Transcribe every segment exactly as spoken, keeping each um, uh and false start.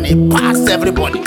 they pass everybody.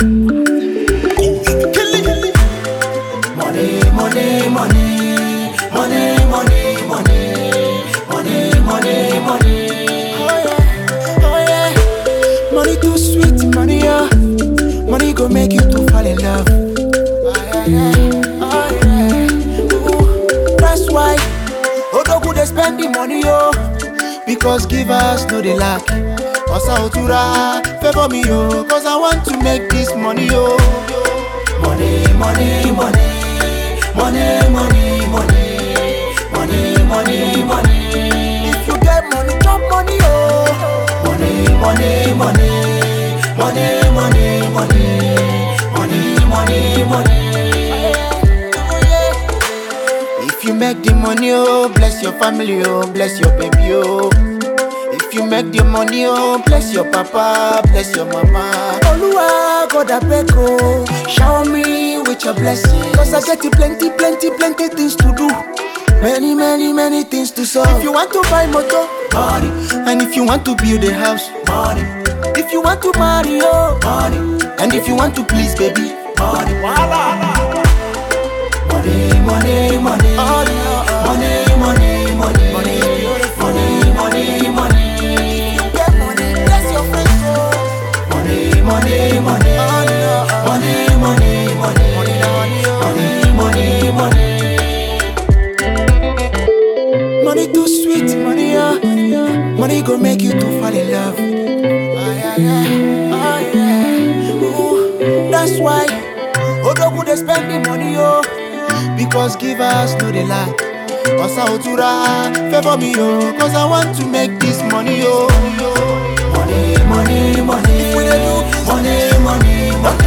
Money, money, money, money, money, money, money, money, money. Oh yeah, oh yeah. Money too sweet, money yeah. Money go make you to fall in love. Oh yeah, oh yeah. Ooh, that's why Odogu they spend the money yo, because givers know they lack. Osa Otura favor me yo, cause I want to make this money yo. Money, money, money. Money, money, money, money, money, money. If you get money, drop money, oh. Money, money, money, money, money, money, money, money, money. If you make the money, oh, bless your family, oh, bless your baby, oh. If you make the money, oh, bless your papa, bless your mama. Oluwa, God I beg, oh, shower me with your blessing. Cause I get you plenty, plenty, plenty things to do. Many, many, many things to solve. If you want to buy motor, money. And if you want to build a house, money. If you want to marry, oh, money. And if you want to please, baby, money. Money, money, money, money, money, money, money, money, money, money. Money, money, money, money, money, money, money, money, money. Money too sweet, money, yeah. Money go make you to fall in love. Oh yeah, yeah, oh yeah. Ooh, that's why Odogu they spend the money, yo, because givers know they lack. Osa Otura favor me, yo, cause I want to make this money, yo. Money, money, money, money, money, money.